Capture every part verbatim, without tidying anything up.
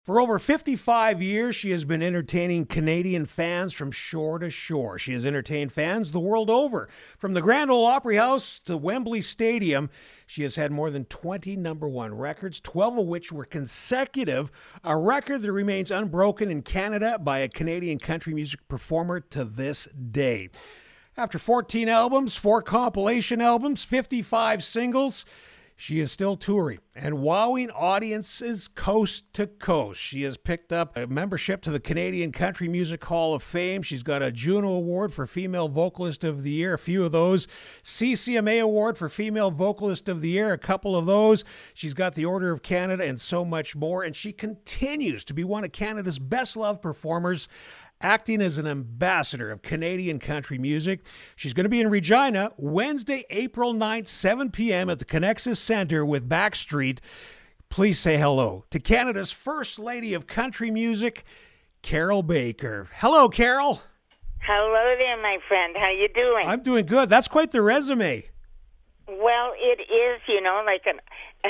For over fifty-five years, she has been entertaining Canadian fans from shore to shore. She has entertained fans the world over. From the Grand Ole Opry House to Wembley Stadium, she has had more than twenty number one records, twelve of which were consecutive, a record that remains unbroken in Canada by a Canadian country music performer to this day. After fourteen albums, four compilation albums, fifty-five singles, she is still touring and wowing audiences coast to coast. She has picked up a membership to the Canadian Country Music Hall of Fame. She's got a Juno Award for Female Vocalist of the Year, a few of those. C C M A Award for Female Vocalist of the Year, a couple of those. She's got the Order of Canada and so much more. And she continues to be one of Canada's best-loved performers, acting as an ambassador of Canadian country music. She's going to be in Regina Wednesday, April ninth, seven p.m. at the Connexus Center with Backstreet. Please say hello to Canada's First Lady of Country Music, Carol Baker. Hello, Carol. Hello there, my friend. How you doing? I'm doing good. That's quite the resume. Well, it is, you know, like an...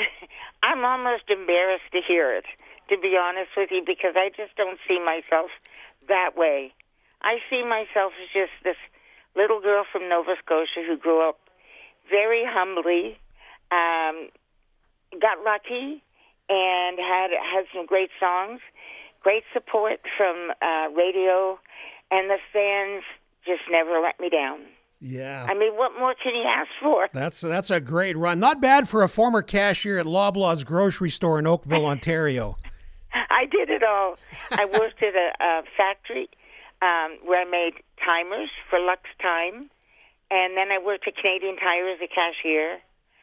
I'm almost embarrassed to hear it, to be honest with you, because I just don't see myself that way. I see myself as just this little girl from Nova Scotia who grew up very humbly, um, got lucky, and had had some great songs, great support from uh, radio, and the fans just never let me down. Yeah. I mean, what more can you ask for? That's that's a great run. Not bad for a former cashier at Loblaws grocery store in Oakville, Ontario. I did it all. I worked at a, a factory um, where I made timers for Lux Time, and then I worked at Canadian Tire as a cashier.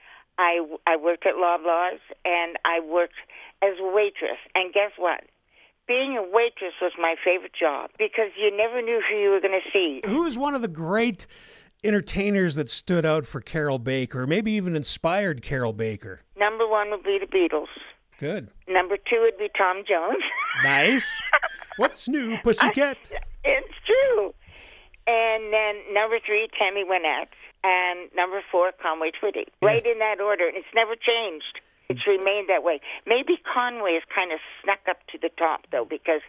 I, I worked at Loblaws, and I worked as a waitress. And guess what? Being a waitress was my favorite job because you never knew who you were going to see. Who is one of the great entertainers that stood out for Carol Baker, or maybe even inspired Carol Baker? Number one would be the Beatles. Good. Number two would be Tom Jones. Nice. What's new, Pussycat? I, it's true. And then number three, Tammy Wynette. And number four, Conway Twitty. Yeah. Right in that order. And it's never changed. It's remained that way. Maybe Conway has kind of snuck up to the top, though, because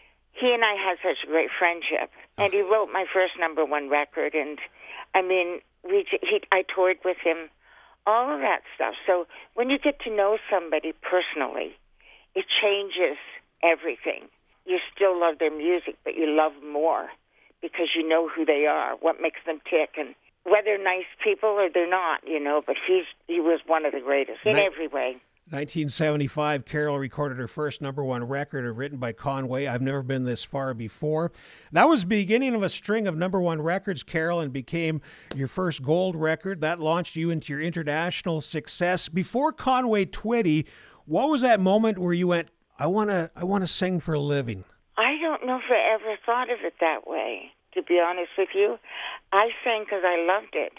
he and I had such a great friendship. Oh. And he wrote my first number one record. And, I mean, we he, I toured with him. All of that stuff. So when you get to know somebody personally, it changes everything. You still love their music, but you love more because you know who they are, what makes them tick, and whether nice people or they're not, you know. But he's he was one of the greatest in Ni- every way. nineteen seventy-five, Carol recorded her first number one record written by Conway, I've Never Been This Far Before. That was the beginning of a string of number one records, Carol, and became your first gold record. That launched you into your international success. Before Conway Twitty, what was that moment where you went, I want to I want to sing for a living? I don't know if I ever thought of it that way, to be honest with you. I sang because I loved it,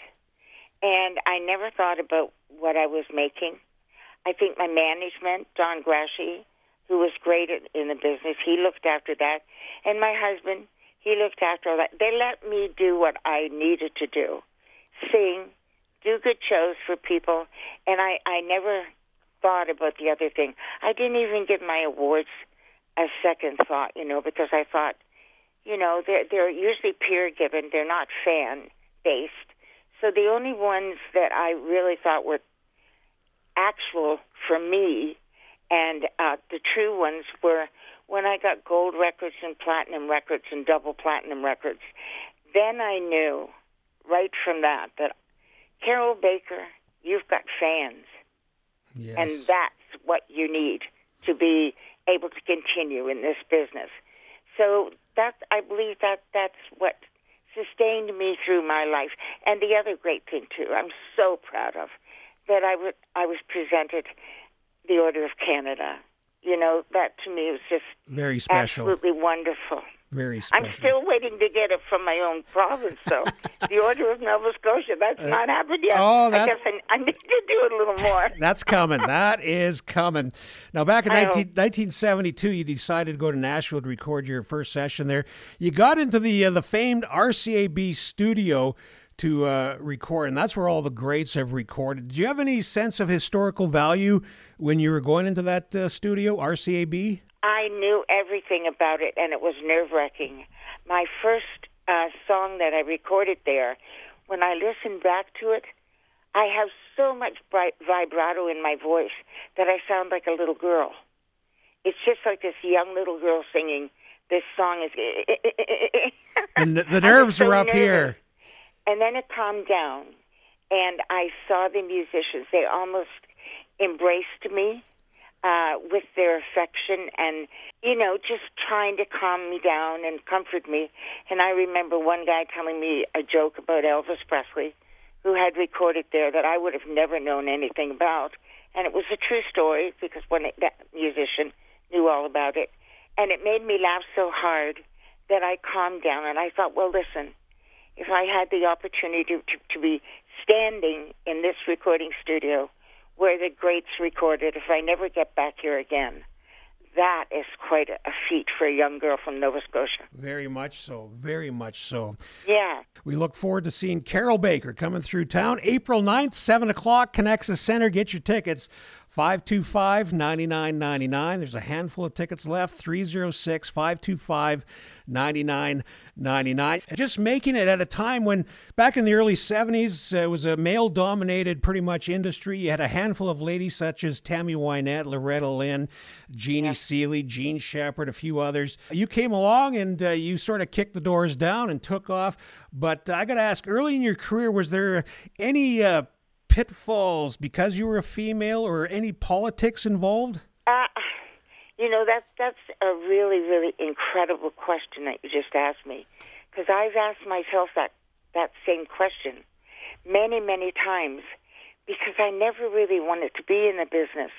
and I never thought about what I was making. I think my management, Don Grashy, who was great in the business, he looked after that. And my husband, he looked after all that. They let me do what I needed to do, sing, do good shows for people. And I, I never thought about the other thing. I didn't even give my awards a second thought, you know, because I thought, you know, they're, they're usually peer-given. They're not fan-based. So the only ones that I really thought were actual for me, and uh, the true ones were when I got gold records and platinum records and double platinum records. Then I knew right from that that Carol Baker, you've got fans. Yes. And that's what you need to be able to continue in this business. So that I believe that that's what sustained me through my life. And the other great thing, too, I'm so proud of, that I, w- I was presented the Order of Canada. You know, that to me was just very special, absolutely wonderful. Very special. I'm still waiting to get it from my own province, though. The Order of Nova Scotia. That's uh, not happened yet. Oh, that, I guess I, I need to do it a little more. That's coming. That is coming. Now, back in nineteen, nineteen seventy-two, you decided to go to Nashville to record your first session there. You got into the uh, the famed R C A B studio to uh, record, and that's where all the greats have recorded. Did you have any sense of historical value when you were going into that uh, studio, R C A B? I knew everything about it, and it was nerve-wracking. My first uh, song that I recorded there, when I listened back to it, I have so much bright vibrato in my voice that I sound like a little girl. It's just like this young little girl singing. This song is... And the nerves so were up nervous. here. And then it calmed down, and I saw the musicians. They almost embraced me uh, with their affection and, you know, just trying to calm me down and comfort me. And I remember one guy telling me a joke about Elvis Presley, who had recorded there, that I would have never known anything about. And it was a true story because one that musician knew all about it. And it made me laugh so hard that I calmed down, and I thought, well, listen, if I had the opportunity to, to, to be standing in this recording studio where the greats recorded, if I never get back here again, that is quite a, a feat for a young girl from Nova Scotia. Very much so, very much so. Yeah. We look forward to seeing Carol Baker coming through town April ninth, seven o'clock, Connexa Center. Get your tickets, five two five, nine nine nine nine. There's a handful of tickets left, three oh six, five two five, nine nine nine nine. Just making it at a time when, back in the early seventies, uh, it was a male-dominated pretty much industry. You had a handful of ladies such as Tammy Wynette, Loretta Lynn, Jeannie yeah. Seeley, Jean Shepherd, a few others. You came along and uh, you sort of kicked the doors down and took off. But I got to ask, early in your career, was there any uh, pitfalls because you were a female or any politics involved? Uh, you know, that, that's a really, really incredible question that you just asked me, because I've asked myself that, that same question many, many times, because I never really wanted to be in the business.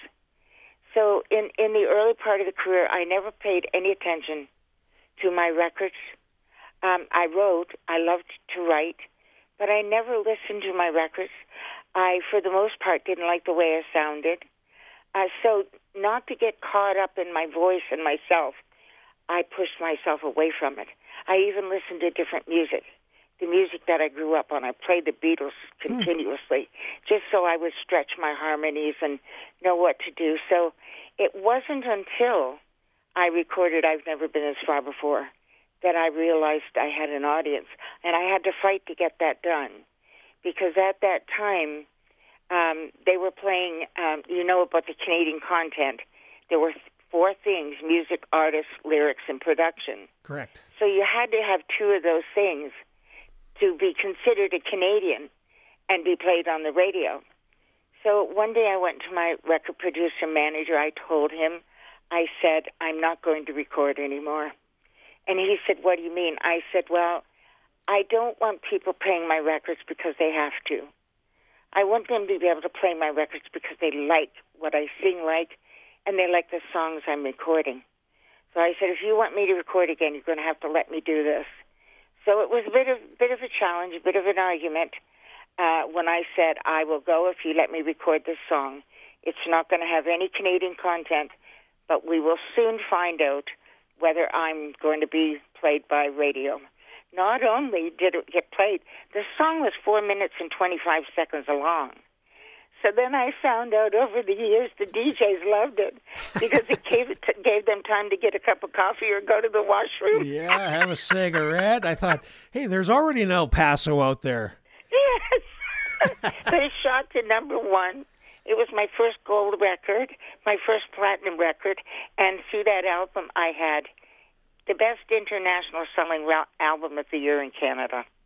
So in, in the early part of the career, I never paid any attention to my records. Um, I wrote, I loved to write, but I never listened to my records. I, for the most part, didn't like the way I sounded. Uh, so not to get caught up in my voice and myself, I pushed myself away from it. I even listened to different music, the music that I grew up on. I played the Beatles continuously, hmm. just so I would stretch my harmonies and know what to do. So it wasn't until I recorded I've Never Been As Far Before that I realized I had an audience, and I had to fight to get that done. Because at that time, um, they were playing, um, you know about the Canadian content. There were th- four things: music, artists, lyrics, and production. Correct. So you had to have two of those things to be considered a Canadian and be played on the radio. So one day I went to my record producer manager. I told him, I said, I'm not going to record anymore. And he said, what do you mean? I said, well, I don't want people playing my records because they have to. I want them to be able to play my records because they like what I sing like, and they like the songs I'm recording. So I said, if you want me to record again, you're going to have to let me do this. So it was a bit of bit of a challenge, a bit of an argument uh, when I said, I will go if you let me record this song. It's not going to have any Canadian content, but we will soon find out whether I'm going to be played by radio. Not only did it get played, the song was four minutes and twenty-five seconds long. So then I found out over the years the D Js loved it because it gave, it gave them time to get a cup of coffee or go to the washroom. Yeah, have a cigarette. I thought, hey, there's already an El Paso out there. Yes. They shot to number one. It was my first gold record, my first platinum record, and through that album I had the best international selling ra- album of the year in Canada.